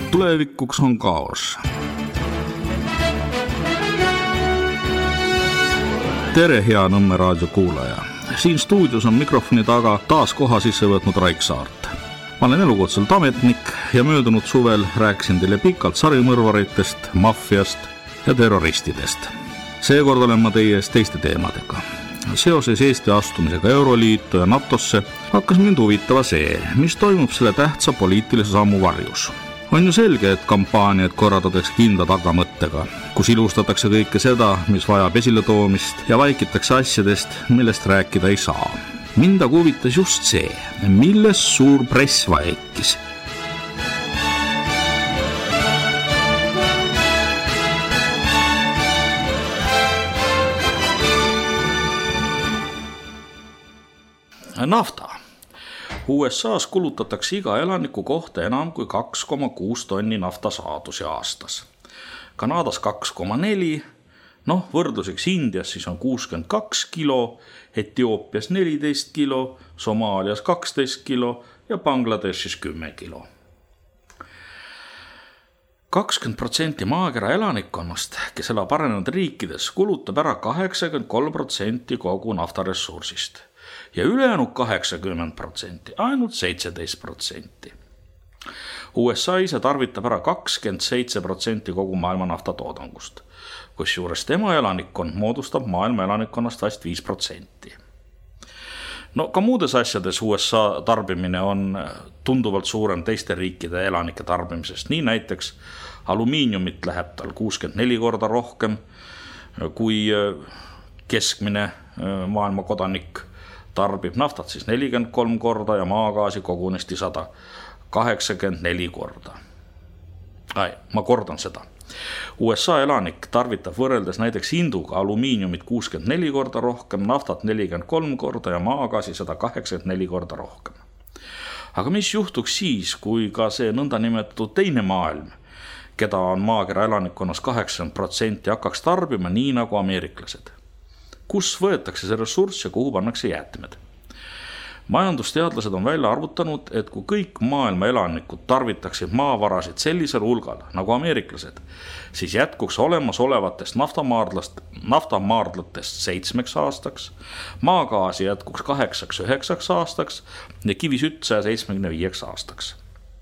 tulevikuks on kaos. Tere, hea Nõmme raadio kuulaja. Siin stuudios on mikrofoni taga taas koha sisse võtnud Raik Saart. Ma olen elukutselt ametnik ja möödunud suvel rääkisin teile pikalt sarimõrvaritest, maffiast ja terroristidest. Seekord olen ma teie ees teiste teemadega. Seoses Eesti astumisega Euroliitu ja NATOsse hakkas mind huvitava see, mis toimub selle tähtsa poliitilise sammu varjus. On ju selge, et kampaaniad korraldatakse kindla tagamõttega, kus ilustatakse kõike seda, mis vajab esiletoomist ja vaikitakse asjadest, millest rääkida ei saa. Mind aga huvitas just see, milles suur press vaikis. Nafta. USAs kulutatakse iga elaniku kohta enam kui 2,6 tonni naftasaadusi aastas. Kanadas 2,4, võrdluseks Indias siis on 62 kilo, Etioopias 14 kilo, Somaalias 12 kilo ja Bangladeshis 10 kilo. 20% maakera elanikkonnast, kes elab arenenud riikides, kulutab ära 83% kogu naftaressursist. Ja ülejäänud 80%, ainult 17%. USA ise tarvitab ära 27% kogu maailma naftatoodangust, kusjuures tema elanikkond moodustab maailma elanikkonnast vast 5%. Ka muudes asjades USA tarbimine on tunduvalt suurem teiste riikide elanike tarbimisest. Nii näiteks alumiiniumit läheb tal 64 korda rohkem kui keskmine maailma kodanik tarbib, naftat siis 43 korda ja maagaasi kogunisti 184 korda. Ma kordan seda. USA elanik tarvitab võrreldes näiteks Hinduga alumiiniumit 64 korda rohkem, naftat 43 korda ja maagaasi 184 korda rohkem. Aga mis juhtuks siis, kui ka see nõndanimetatud teine maailm, keda on maakera elanikkonnas 80%, hakkaks tarbima nii nagu ameeriklased? Kus võetakse see ressurss ja kuhu pannakse jäätmed? Majandusteadlased on välja arvutanud, et kui kõik maailma elanikud tarvitaksid maavarasid sellisel hulgal nagu ameeriklased, siis jätkuks olemasolevatest naftamaardlatest 7 aastaks, maagaasi jätkuks 8-9 aastaks ja kivisütt 175 aastaks.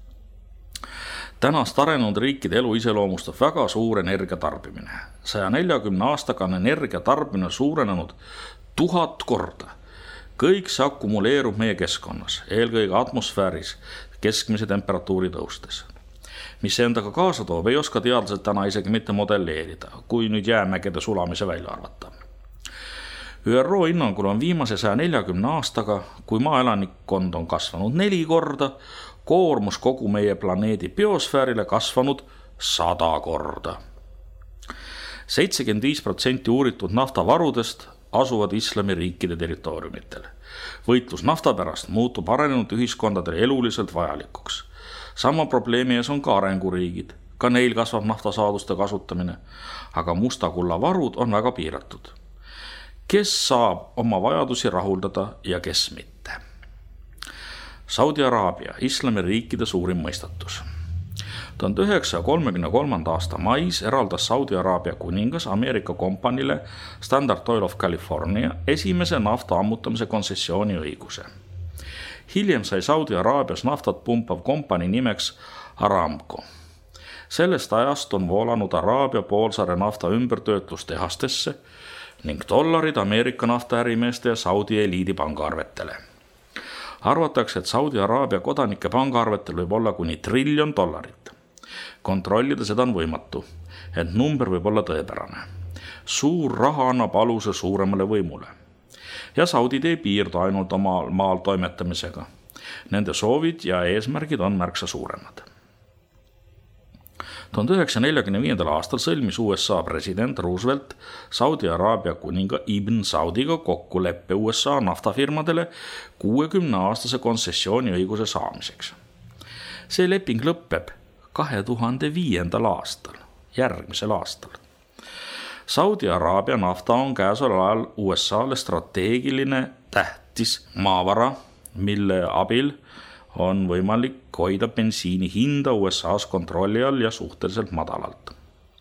Tänast arenenud riikide elu iseloomustab väga suur energiatarbimine. 140 aastaga on energiatarbimine suurenenud 1000 korda. Kõik see akumuleerub meie keskkonnas, eelkõige atmosfääris keskmise temperatuuri tõustes. Mis see endaga kaasa toob, ei oska teadlased täna isegi mitte modelleerida, kui nüüd jäämägede sulamise välja arvata. ÜRO hinnangul on viimase 140 aastaga, kui maaelanikkond on kasvanud 4 korda, koormus kogu meie planeedi biosfäärile kasvanud 100 korda. 75% uuritud naftavarudest asuvad islamiriikide territooriumitel. Võitlus nafta pärast muutub arenenud ühiskondadele eluliselt vajalikuks. Sama probleemi ees on ka arenguriigid. Ka neil kasvab naftasaaduste kasutamine, aga mustakulla varud on väga piiratud. Kes saab oma vajadusi rahuldada ja kes mitte? Saudi Araabia, islamiriikide suurim mõistatus. 1933. aasta mais eraldas Saudi Araabia kuningas Ameerika kompanile Standard Oil of California esimese nafta ammutamise kontsessiooni õiguse. Hiljem sai Saudi Araabias naftat pumpav kompani nimeks Aramco. Sellest ajast on voolanud Araabia poolsaare nafta ümbertöötlustehastesse ning dollarid Ameerika naftaärimeeste ja Saudi eliidi pangaarvetele. Arvatakse, et Saudi Araabia kodanike pangaarvetel võib olla kuni $1 triljon. Kontrollida seda on võimatu, ent number võib olla tõepärane. Suur raha annab aluse suuremale võimule. Ja Saudid ei piirdu ainult oma maal toimetamisega. Nende soovid ja eesmärgid on märksa suuremad. 1945. aastal sõlmis USA president Roosevelt Saudi Araabia kuninga Ibn Saudiga kokkuleppe USA naftafirmadele 60-aastase kontsessiooni õiguse saamiseks. See leping lõpeb 2005. aastal, järgmisel aastal. Saudi Araabia nafta on käesoleval ajal USA'le strateegiline tähtis maavara, mille abil on võimalik hoida bensiini hinda USA-s kontrolli all ja suhteliselt madalalt.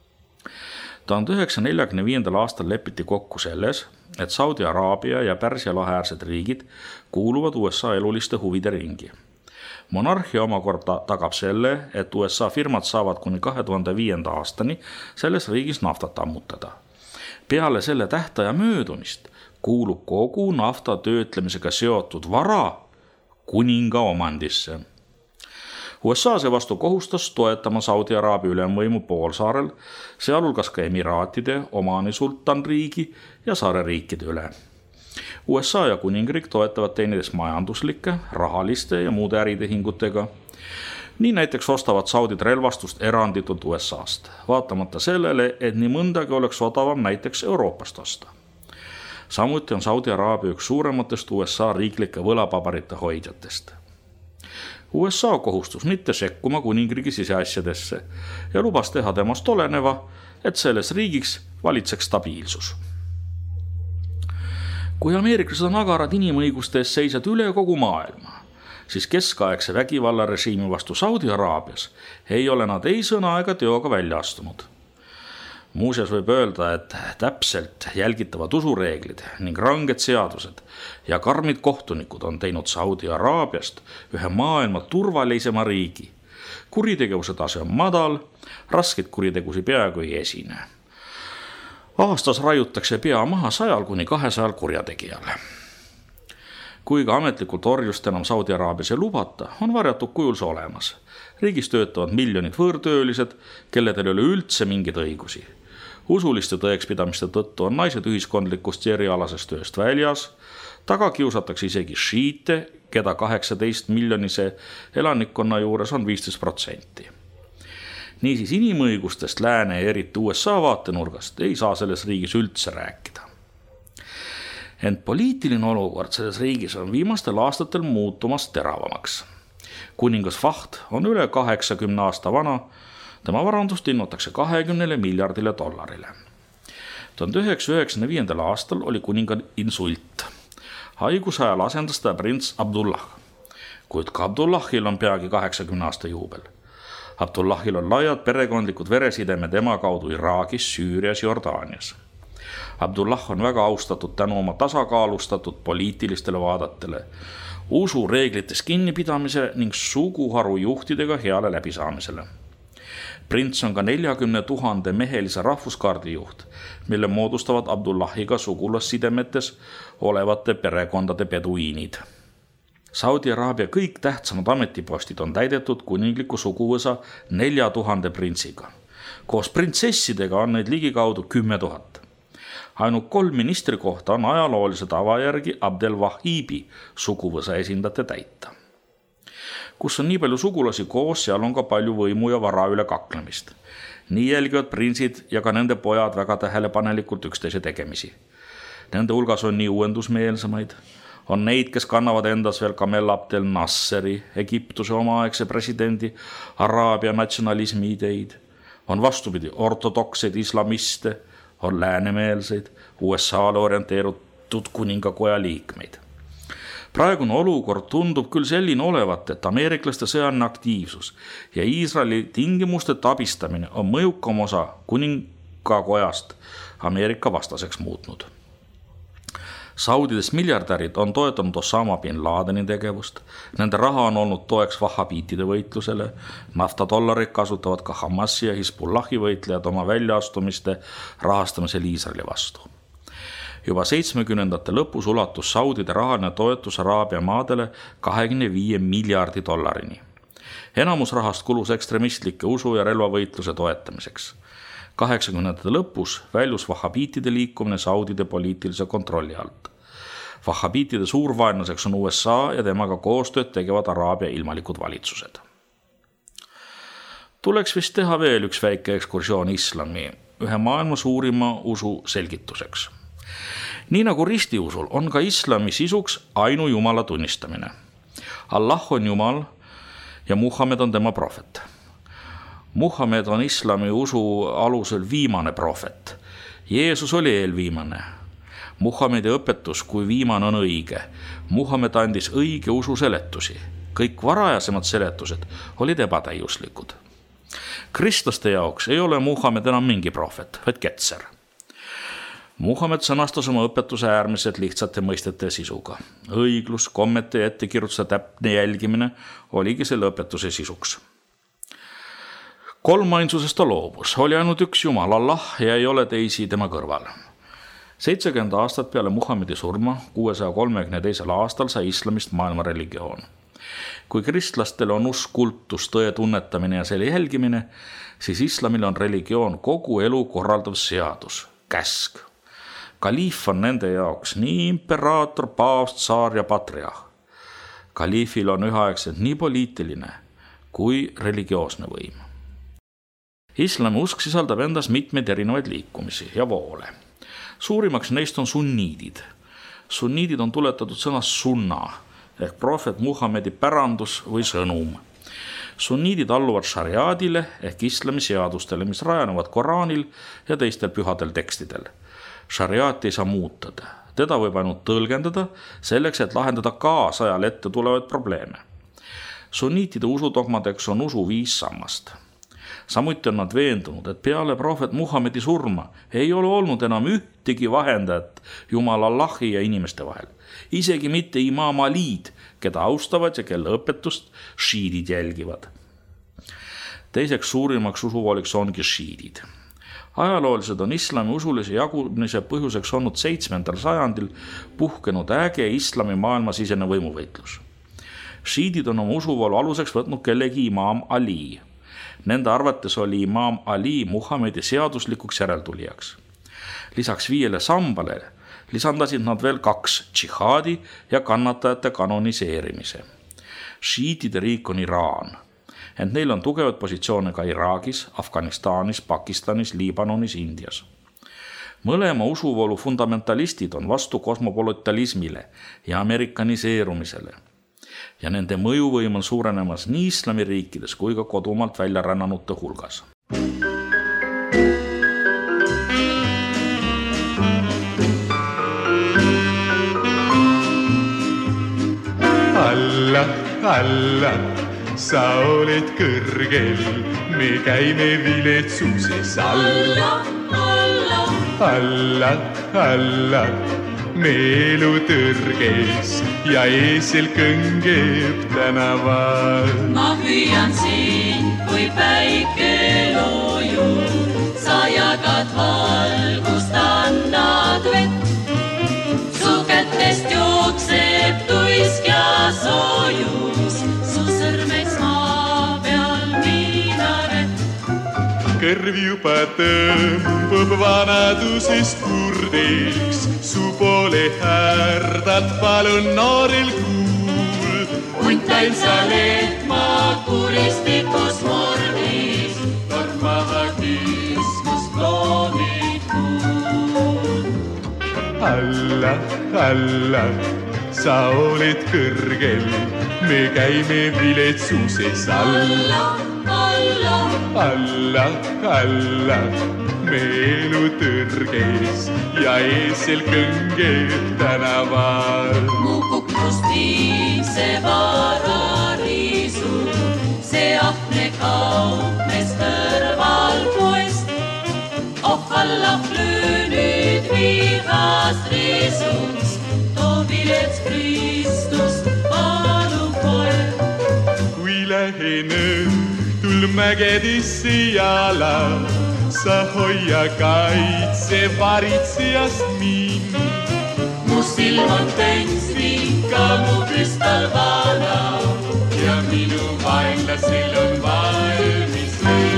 1945. aastal lepiti kokku selles, et Saudi Araabia ja Pärsia laheäärsed riigid kuuluvad USA eluliste huvide ringi. Monarhia omakorda tagab selle, et USA firmad saavad kuni 2005. aastani selles riigis naftat ammutada. Peale selle tähtaja möödumist kuulub kogu nafta töötlemisega seotud vara kuninga omandisse. USA seevastu kohustas toetama Saudi Araabia ülemvõimu poolsaarel, sealhulgas ka Emiraatide, Omaani sultanriigi ja saareriikide üle. USA ja kuningriik toetavad teineteist majanduslike, rahaliste ja muude äritehingutega. Nii näiteks ostavad Saudid relvastust eranditult USA-st, vaatamata sellele, et nii mõndagi oleks odavam näiteks Euroopast osta. Samuti on Saudi Araabia üks suurematest USA riiklike võlapaberite hoidjatest. USA kohustus mitte sekkuma kuningriigi siseasjadesse ja lubas teha temast oleneva, et selles riigiks valitseks stabiilsus. Kui ameeriklased on agarad inimõiguste eest seisjad üle kogu maailma, siis keskaegse vägivallarežiimi vastu Saudi Araabias ei ole nad ei sõna ega teoga välja astunud. Muuseas võib öelda, et täpselt jälgitavad usureeglid ning ranged seadused ja karmid kohtunikud on teinud Saudi Araabiast ühe maailma turvalisema riigi. Kuritegevuse tase on madal, raskeid kuritegusi peaaegu ei esine. Aastas raiutakse pea maha 100 kuni 200 kurjategijale. Kui ka ametlikult orjust enam Saudi Araabias ei lubata, on varjatud kujul see olemas. Riigis töötavad miljonid võõrtöölised, kelledel ei ole üldse mingeid õigusi. Usuliste tõekspidamiste tõttu on naised ühiskondlikust ja erialasest tööst väljas, taga kiusatakse isegi šiite, keda 18 miljonise elanikkonna juures on 15%. Niisiis inimõigustest lääne ja eriti USA vaatenurgast ei saa selles riigis üldse rääkida. Ent poliitiline olukord selles riigis on viimastel aastatel muutumas teravamaks. Kuningas Fahd on üle 80 aasta vana, tema varandust hinnatakse $20 miljardile. 1995. aastal oli kuningal insult. Haiguse ajal asendas ta prints Abdullah, kuid ka Abdullahil on peagi 80 aasta juubel. Abdullahil on laiad perekondlikud veresidemed ema kaudu Iraagis, Süürias, Jordaanias. Abdullah on väga austatud tänu oma tasakaalustatud poliitilistele vaadatele, usureeglites kinnipidamise ning suguharu juhtidega heale läbisaamisele. Prints on ka 40 000 mehelise rahvuskaardi juht, mille moodustavad Abdullahiga sugulassidemetes olevate perekondade beduiinid. Saudi Araabia kõik tähtsamad ametipostid on täidetud kuningliku suguvõsa 4000 printsiga. Koos printsessidega on neid ligikaudu 10 000. Ainult 3 ministri kohta on ajaloolise tava järgi Abdel Wahibi suguvõsa esindajate täita. Kus on nii palju sugulasi koos, seal on ka palju võimu ja vara üle kaklemist. Nii jälgivad prinsid ja ka nende pojad väga tähelepanelikult üksteise tegemisi. Nende hulgas on nii uuendusmeelsemaid, on neid, kes kannavad endas veel Gamal Abdel Nasseri, Egiptuse omaaegse presidendi, Araabia natsionalismi ideid, on vastupidi ortodokseid islamiste, on läänemeelseid, USA-le orienteerutud kuningakoja liikmeid. Praegune olukord tundub küll selline olevat, et ameeriklaste sõjaline aktiivsus ja Iisraeli tingimusteta abistamine on mõjukam osa kuningakojast Ameerika vastaseks muutnud. Saudidest miljardärid on toetanud Osama bin Ladeni tegevust, nende raha on olnud toeks vahhabiitide võitlusele, naftadollarid kasutavad ka Hamasi ja Hizbullahi võitlejad oma väljaastumiste rahastamisel Iisraeli vastu. Juba 70. lõpus ulatus Saudide rahaline toetus Araabia maadele $25 miljardi. Enamus rahast kulus ekstremistlike usu- ja relvavõitluse toetamiseks. 80. lõpus väljus vahhabiitide liikumine Saudide poliitilise kontrolli alt. Vahhabiitide suurvaenlaseks on USA ja temaga koostööd tegevad Araabia ilmalikud valitsused. Tuleks vist teha veel üks väike ekskursioon islami, ühe maailma suurima usu selgituseks. Nii nagu ristiusul on ka islami sisuks ainu Jumala tunnistamine. Allah on Jumal ja Muhammed on tema prohvet. Muhammed on islami usu alusel viimane prohvet. Jeesus oli eelviimane. Muhammedi õpetus kui viimane on õige. Muhammed andis õige usu seletusi. Kõik varajasemad seletused olid ebatäiuslikud. Kristlaste jaoks ei ole Muhamed enam mingi prohvet, vaid ketser. Muhamed sõnastas oma õpetuse äärmiselt lihtsate mõistete sisuga. Õiglus, kommete ja ettekirjutuse täpne jälgimine oligi selle õpetuse sisuks. Kolmainsusest ta loobus, oli ainult üks Jumal Allah ja ei ole teisi tema kõrval. 70 aastat peale Muhamedi surma, 632. aastal sai islamist maailma religioon. Kui kristlastel on usk, kultus, tõe tunnetamine ja selle jälgimine, siis islamil on religioon kogu elu korraldav seadus, käsk. Kaliif on nende jaoks nii imperaator, paavst, tsaar ja patriarh. Kaliifil on üheaegselt nii poliitiline kui religioosne võim. Islami usk sisaldab endas mitmeid erinevaid liikumisi ja voole. Suurimaks neist on sunniidid. Sunniidid on tuletatud sõnast sunna ehk prohvet Muhamedi pärandus või sõnum. Sunniidid alluvad šariaadile ehk islami seadustele, mis rajanevad Koraanil ja teistel pühadel tekstidel. Šariaati ei saa muutada. Teda võib ainult tõlgendada selleks, et lahendada kaasajal ette tulevaid probleeme. Sunniitide usudogmadeks on usu 5 sammast. Samuti on nad veendunud, et peale prohvet Muhamedi surma ei ole olnud enam ühtegi vahendajat Jumal Allahi ja inimeste vahel. Isegi mitte imam Alid, keda austavad ja kelle õpetust šiidid jälgivad. Teiseks suurimaks usuvooliks ongi šiidid. Ajaloolised on islami usulise jagunemise põhjuseks olnud 7. sajandil puhkenud äge islami maailmasisene võimuvõitlus. Šiidid on oma usuvoolu aluseks võtnud kellegi imam Ali. Nende arvates oli imam Ali Muhamedi seaduslikuks järeltulijaks. Lisaks 5 sambale lisandasid nad veel 2 džihaadi ja kannatajate kanoniseerimise. Šiitide riik on Iraan, ent neil on tugevad positsioone ka Iraagis, Afganistanis, Pakistanis, Liibanonis, Indias. Mõlema usuvoolu fundamentalistid on vastu kosmopolitalismile ja amerikaniseerumisele. Ja nende mõjuvõim on suurenemas nii islamiriikides kui ka kodumaalt välja rännanute hulgas. Allah, Allah, sa oled kõrgel, me käime viletsuses. Allah, Allah, Allah, Allah, me elu tõrges ja eesel kõngeb tänaval. Ma hüüan sind, kui päike loojub, sa jagad valgust, annad vett. Su kätest jookseb tuisk ja soojus, su sõrmeks maa peal minaret. Kõrv juba tõmbub vanadusest kurdeks, su poole härdad, palun noorel kuul. Huntail sa lehma kuristikus mordis, kord maha kiskus kloonid kuul. Allah, Allah, sa oled kõrgel, me käime viletsuses. Allah, Allah, Allah, Allah, me elu tõrges ja eesel kõngeb tänaval. mu kukrust viib see varariisu, see ahne kaupmees kõrval poest. Oh Allah, löö nüüd vihast riisuks, too vilets Kristust palun kohe. Kui lähen õhtul mägedesse jala, sa hoia kaitse varitsejast mind. Mu silm on tänsvika, mu kristall vana ja minu vaenlasel on valmis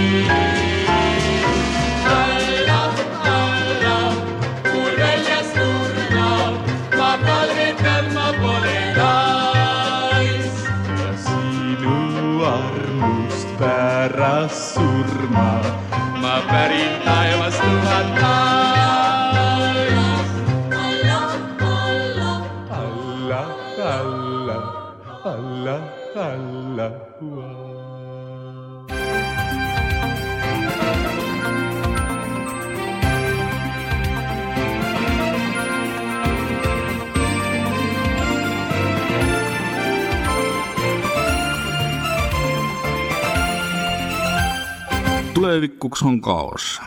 leib. Allah, Allah, mul väljas turnab, ma palvetan, ma pole lais. Ja sinu armust pärast surma ma pärin taevast 1000 Allah, Allah, Allah, Allah, Allah, Allah, Allah. tulevikuks on kaos.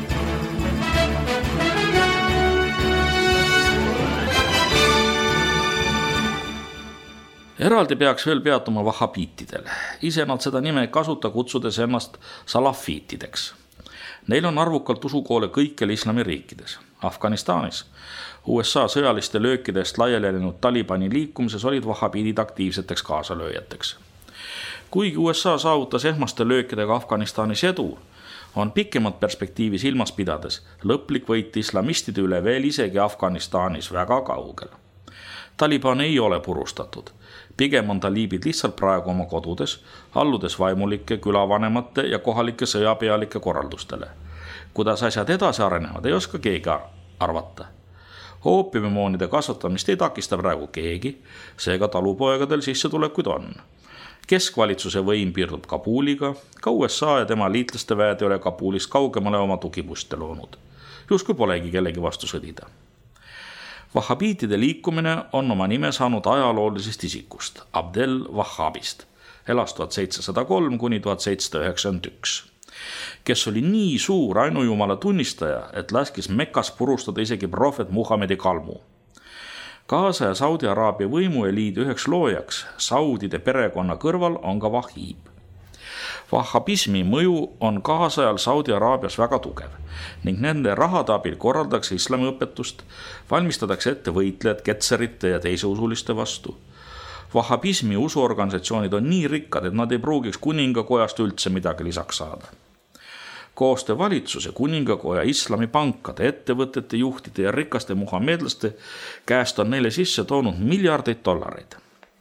Eraldi peaks veel peatuma vahhabiitidel. Ise nad seda nime ei kasuta, kutsudes ennast salafiitideks. Neil on arvukalt usukoole kõikjal islamiriikides. Afganistanis, USA sõjaliste löökidest laialinud Talibani liikumises olid vahhabiidid aktiivseteks kaasalööjateks. Kuigi USA saavutas esmaste löökidega Afganistanis edu, on pikemat perspektiivi silmas pidades lõplik võit islamistide üle veel isegi Afganistanis väga kaugel. Taliban ei ole purustatud. Pigem on taliibid lihtsalt praegu oma kodudes, alludes vaimulike, külavanemate ja kohalike sõjapealike korraldustele. Kuidas asjad edasi arenevad, ei oska keegi arvata. Oopiumimoonide kasvatamist ei takista praegu keegi, seega talupoegadel sissetulekuid on. Keskvalitsuse võim piirdub Kabuliga, ka USA ja tema liitlaste väed ei ole Kabulist kaugemale oma tugipuste loonud. Justkui polegi kellegi vastu sõdida. Vahhabiitide liikumine on oma nime saanud ajaloolisest isikust, Abdel Wahhabist, elas 1703 kuni 1791, kes oli nii suur ainujumala tunnistaja, et laskis Mekas purustada isegi prohvet Muhamedi kalmu. Gaza ja Saudi Araabia võimueliidi üheks loojaks saudide perekonna kõrval on ka Wahhib. Wahhabismi mõju on kaasajal Saudi Araabias väga tugev ning nende rahade abil korraldatakse islamiõpetust, valmistatakse ette võitlejad ketserite ja teise usuliste vastu. Wahhabismi usuorganisatsioonid on nii rikkad, et nad ei pruugiks kuningakojast üldse midagi lisaks saada. Koostöö valitsuse, kuningakoja, islamipankade, ettevõtete juhtide ja rikaste muhamedlaste käest on neile sisse toonud miljardeid dollareid.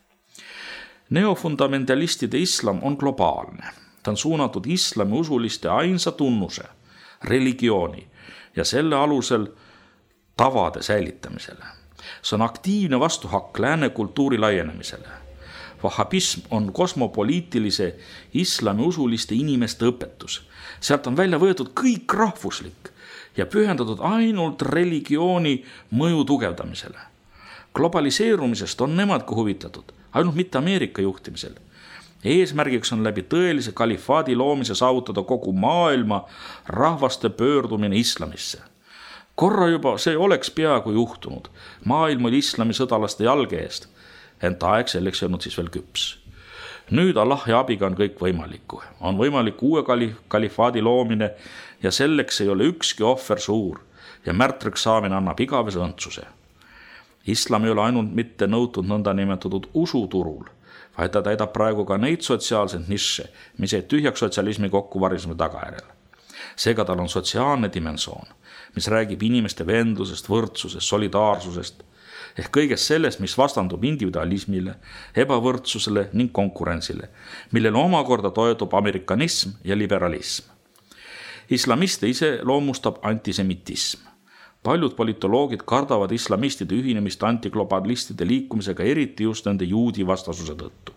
Neofundamentalistide islam on globaalne. Ta on suunatud islami usuliste ainsa tunnuse, religiooni ja selle alusel tavade säilitamisele. See on aktiivne vastuhakk lääne kultuuri laienemisele. Wahhabism on kosmopoliitilise islami usuliste inimeste õpetus. Sealt on välja võetud kõik rahvuslik ja pühendatud ainult religiooni mõju tugevdamisele. Globaliseerumisest on nemadki huvitatud, ainult mitte Ameerika juhtimisel. Eesmärgiks on läbi tõelise kalifaadi loomise saavutada kogu maailma rahvaste pöördumine islamisse. Korra juba see oleks peaaegu juhtunud. Maailm oli islami sõdalaste jalge eest, ent aeg selleks ei olnud siis veel küps. Nüüd Allah ja abiga on kõik võimalikku. On võimalik uue kalifaadi loomine ja selleks ei ole ükski ohver suur ja märtriks saamine annab igavese õndsuse. Islam ei ole ainult mitte nõutud nõnda nimetatud usuturul, vaid ta täidab praegu ka neid sotsiaalseid nišše, mis jäid tühjaks sotsialismi kokkuvarisemise tagajärjel. Seega tal on sotsiaalne dimensioon, mis räägib inimeste vendlusest, võrdsusest, solidaarsusest, ehk kõigest sellest, mis vastandub individualismile, ebavõrdsusele ning konkurentsile, millele omakorda toetub amerikanism ja liberalism. Islamiste ise loomustab antisemitism. Paljud politoloogid kardavad islamistide ühinemist antiglobalistide liikumisega, eriti just nende juudi vastasuse tõttu.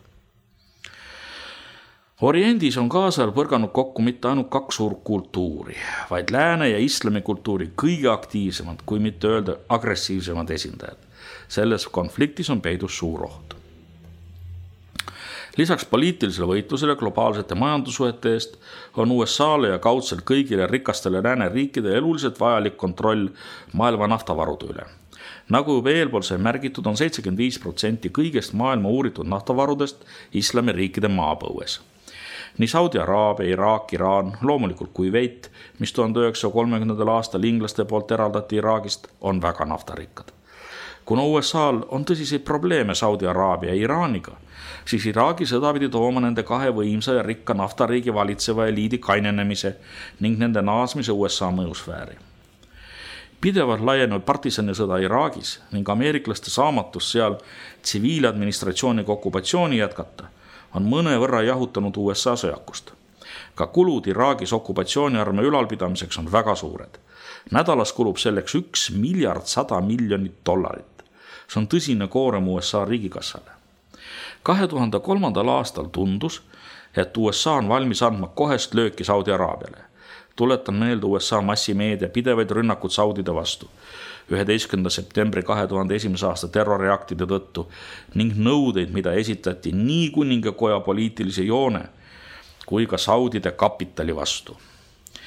Oriendis on kaasajal põrganud kokku mitte ainult kaks suurt kultuuri, vaid lääne ja islami kultuuri kõige aktiivsemad, kui mitte öelda agressiivsemad esindajad. Selles konfliktis on peidus suur oht. Lisaks poliitilisele võitlusele globaalsete majandussuhete eest on USA'le ja kaudselt kõigile rikastele lääneriikide eluliselt vajalik kontroll maailma naftavarude üle. Nagu juba eelpool sai märgitud, on 75% kõigest maailma uuritud naftavarudest islamiriikide maapõues. Nii Saudi Araabia, Iraak, Iraan, loomulikult Kuwait, mis 1930. aastal inglaste poolt eraldati Iraagist, on väga naftarikkad. Kuna USA'l on tõsiseid probleeme Saudi Araabia ja Iraaniga, siis Iraagi sõda pidi tooma nende kahe võimsa ja rikka naftariigi valitseva eliidi kainenemise ning nende naasmise USA mõjusfääri. Pidevalt laienenud partisanisõda Iraagis ning ameeriklaste saamatus seal tsiviiladministratsiooniga okupatsiooni jätkata on mõne võrra jahutanud USA sõjakust. Ka kulud Iraagis okupatsiooniarmee ülalpidamiseks on väga suured. Nädalas kulub selleks $1 miljard 100 miljonit dollarit. See on tõsine koorem USA riigikassale. 2003. aastal tundus, et USA on valmis andma kohest lööki Saudi Araabiale. Tuletan meelde USA massimeedia pidevaid rünnakud saudide vastu 11. septembri 2001. aasta terroriaktide tõttu ning nõudeid, mida esitati nii kuningakoja poliitilise joone kui ka saudide kapitali vastu.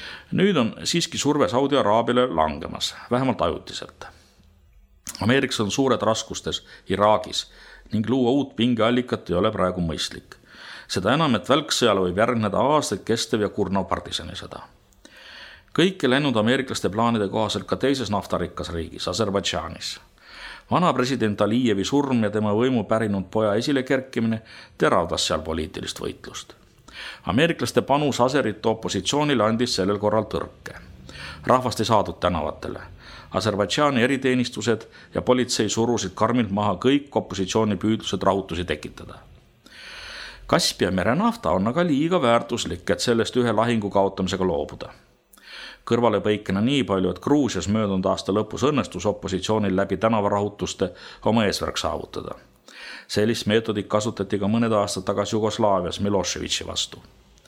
Nüüd on siiski surve Saudi Araabiale langemas, vähemalt ajutiselt. Ameerikas on suured raskustes Iraagis ning luua uut pingeallikat ei ole praegu mõistlik. Seda enam, et välksõjale võib järgneda aastaid kestev ja kurnav partisanisõda. Kõike läinud ameeriklaste plaanide kohaselt ka teises naftarikkas riigis, Aserbaidžaanis. Vana president Alijevi surm ja tema võimu pärinud poja esile kerkimine teravdas seal poliitilist võitlust. Ameeriklaste panus Aserite opositsioonile andis sellel korral tõrke. Rahvast ei saadud tänavatele. Aserbaidžaani eriteenistused ja politsei surusid karmilt maha kõik opositsiooni püüdlused rahutusi tekitada. Kaspia mere nafta on aga liiga väärtuslik, et sellest ühe lahingu kaotamisega loobuda. Kõrvale põikena nii palju, et Gruusias möödunud aasta lõpus õnnestus opositsioonil läbi tänavarahutuste oma eesmärk saavutada. Sellist meetodit kasutati ka mõned aastad tagasi Jugoslaavias Miloševići vastu.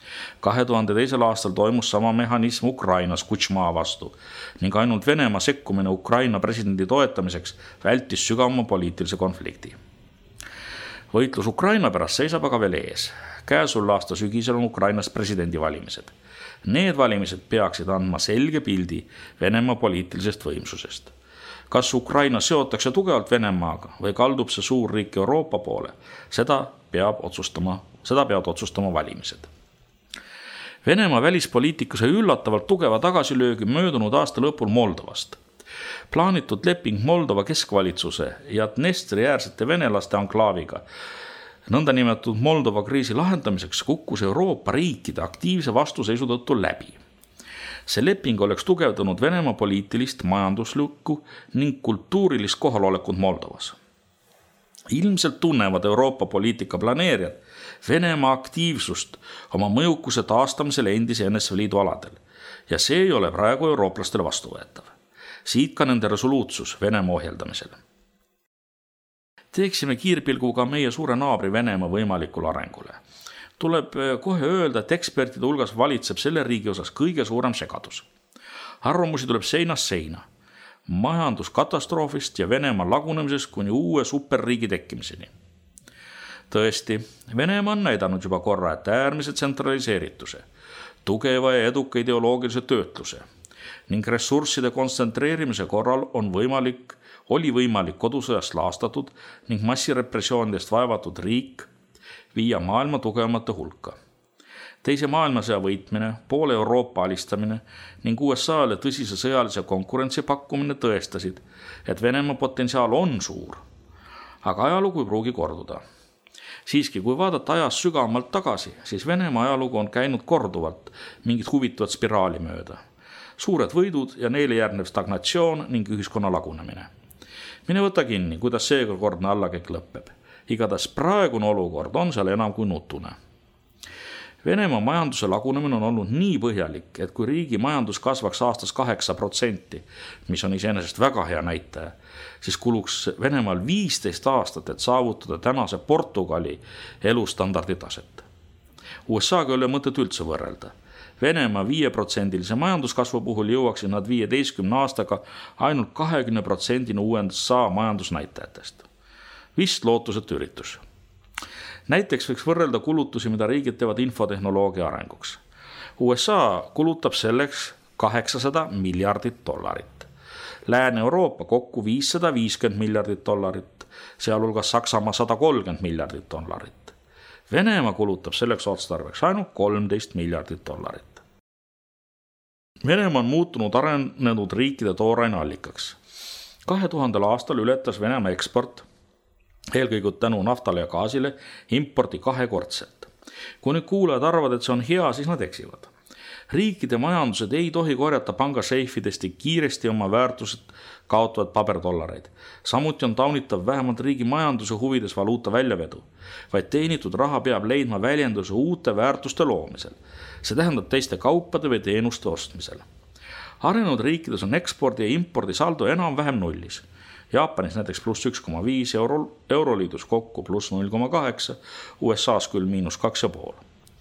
2002. aastal toimus sama mehhanism Ukrainas Kutšmaa vastu ning ainult Venemaa sekkumine Ukraina presidendi toetamiseks vältis sügavama poliitilise konflikti. Võitlus Ukraina pärast seisab aga veel ees. Käesoleva aasta sügisel on Ukrainas presidendivalimised. Need valimised peaksid andma selge pildi Venemaa poliitilisest võimsusest. Kas Ukraina seotakse tugevalt Venemaaga või kaldub see suurriik Euroopa poole, seda peavad otsustama valimised. Venemaa välispoliitikas sai üllatavalt tugeva tagasilöögi möödunud aasta lõpul Moldovast. Plaanitud leping Moldova keskvalitsuse ja Dnestri äärsete venelaste anklaaviga nõndanimetatud Moldova kriisi lahendamiseks kukkus Euroopa riikide aktiivse vastuseisu tõttu läbi. See leping oleks tugevdanud Venemaa poliitilist, majanduslikku ning kultuurilist kohalolekut Moldovas. Ilmselt tunnevad Euroopa poliitika planeerijad Venemaa aktiivsust oma mõjukuse taastamisel endise NSV Liidu aladel ja see ei ole praegu eurooplastele vastuvõetav. Siit ka nende resoluutsus Venemaa ohjeldamisel. Teeksime kiirpilguga meie suure naabri Venemaa võimalikule arengule. Tuleb kohe öelda, et ekspertide hulgas valitseb selle riigi osas kõige suurem segadus. Arvamusi tuleb seinast seina. Majanduskatastroofist ja Venemaa lagunemisest kuni uue superriigi tekkimiseni. Tõesti, Venemaa on näidanud juba korra, et äärmise tsentraliseerituse, tugeva ja eduka ideoloogilise töötluse ning ressursside kontsentreerimise korral oli võimalik kodusõjast laastatud ning massirepressioonidest vaevatud riik viia maailma tugevamate hulka. Teise maailmasõja võitmine, poole Euroopa alistamine ning USA-le tõsise sõjalise konkurentsi pakkumine tõestasid, et Venemaa potentsiaal on suur, aga ajalugu ei pruugi korduda. Siiski, kui vaadata ajas sügavamalt tagasi, siis Venemaa ajalugu on käinud korduvalt mingit huvitavat spiraali mööda. Suured võidud ja neile järgnev stagnatsioon ning ühiskonna lagunemine. Mine võta kinni, kuidas seekordne allakäik lõpeb. Igatahes praegune olukord on seal enam kui nutune. Venemaa majanduse lagunemine on olnud nii põhjalik, et kui riigi majandus kasvaks aastas 8%, mis on iseenesest väga hea näitaja, siis kuluks Venemaal 15 aastat, et saavutada tänase Portugali elustandardi taset. USA-ga ei ole mõtet üldse võrrelda. Venemaa 5% majanduskasvu puhul jõuaksid nad 15 aastaga ainult 20% USA majandusnäitajatest. Vist lootusetu üritus. Näiteks võiks võrrelda kulutusi, mida riigid teevad infotehnoloogia arenguks. USA kulutab selleks $800 miljardit. Lääne-Euroopa kokku $550 miljardit, sealhulgas Saksamaa $130 miljardit. Venemaa kulutab selleks otstarbeks ainult $13 miljardit. Venemaa on muutunud arenenud riikide tooraine allikaks. 2000. aastal ületas Venemaa eksport eelkõige tänu naftale ja gaasile importi 2-kordselt. Kui nüüd kuulajad arvavad, et see on hea, siis nad eksivad. Riikide majandused ei tohi korjata pangaseifidest ja kiiresti oma väärtused kaotavad paberdollareid. Samuti on taunitav vähemalt riigi majanduse huvides valuuta väljavedu, vaid teenitud raha peab leidma väljenduse uute väärtuste loomisel. See tähendab teiste kaupade või teenuste ostmisel. Arenenud riikides on ekspordi ja impordi saldo enam-vähem nullis. Jaapanis näiteks +1,5, Euroliidus kokku +0,8, USA's küll -2,5.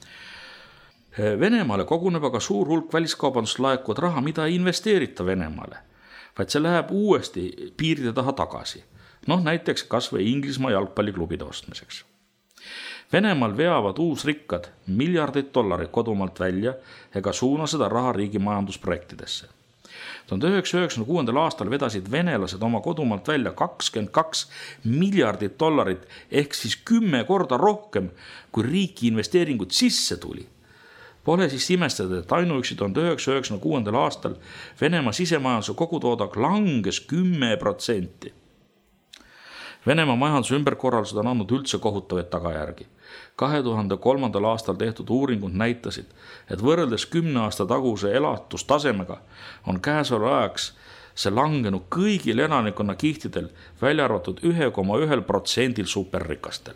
Venemaale koguneb aga suur hulk väliskaubandust laekuvat raha, mida ei investeerita Venemaale, vaid see läheb uuesti piiride taha tagasi. Näiteks kas või Inglismaa jalgpalliklubide ostmiseks. Venemaal veavad uusrikkad miljardid dollareid kodumaalt välja ega suuna seda raha riigi majandusprojektidesse. 1996. aastal vedasid venelased oma kodumaalt välja 22 miljardit dollarit ehk siis 10 korda rohkem, kui riiki investeeringud sisse tuli. Pole siis imestada, et ainuüksi 1996. aastal Venemaa sisemajanduse kogutoodang langes 10%. Venemaa majanduse ümberkorraldused on andnud üldse kohutavaid tagajärgi. 2003. aastal tehtud uuringud näitasid, et võrreldes 10 aasta taguse elatustasemega on käesoleva ajaks see langenud kõigil elanikkonna kihtidel, välja arvatud 1,1% superrikastel.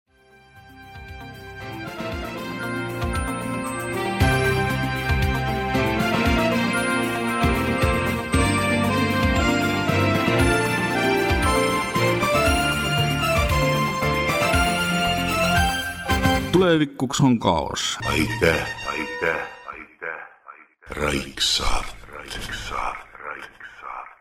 Tulevikuks on kaos. Aitäh. Raiksaart.